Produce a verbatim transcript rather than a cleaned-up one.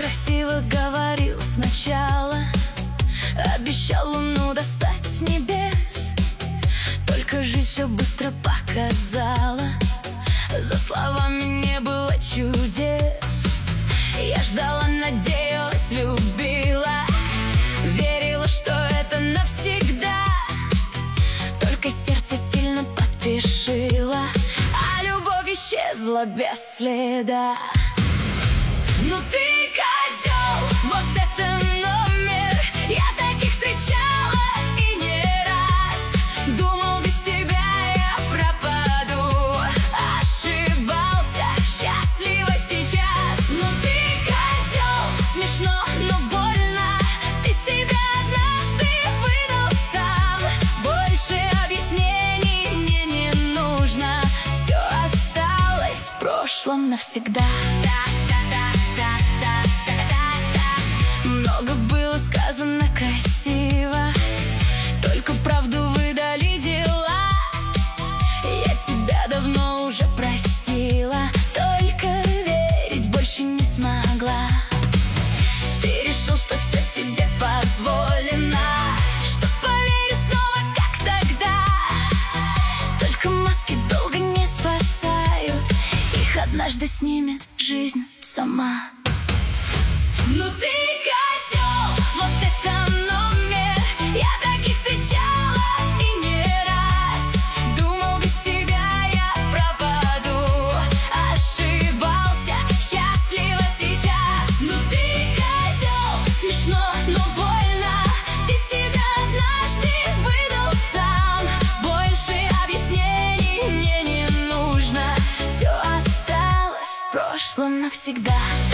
красиво говорил сначала, обещал луну достать с небес. Только жизнь все быстро показала, за словами не было чудес. Я ждала, надеялась, любила, верила, что это навсегда. Только сердце сильно поспешило, а любовь исчезла без следа. Ну ты козел, вот это номер. Я таких встречала и не раз. Думал, без тебя я пропаду, ошибался, счастлива сейчас. Ну ты козел, смешно, но больно. Ты себя однажды выдал сам. Больше объяснений мне не нужно. Все осталось в прошлом навсегда. Много было сказано красиво, только правду выдали дела. Я тебя давно уже простила, только верить больше не смогла. Ты решил, что все тебе позволено, что поверю снова, как тогда. Только маски долго не спасают, их однажды снимет жизнь сама. Ну ты козел, вот это номер. Я таких встречала и не раз. Думал, без тебя я пропаду, ошибался, счастлива сейчас. Ну ты козел, смешно, но больно. Ты себя однажды выдал сам. Больше объяснений мне не нужно. Все осталось в прошлом навсегда.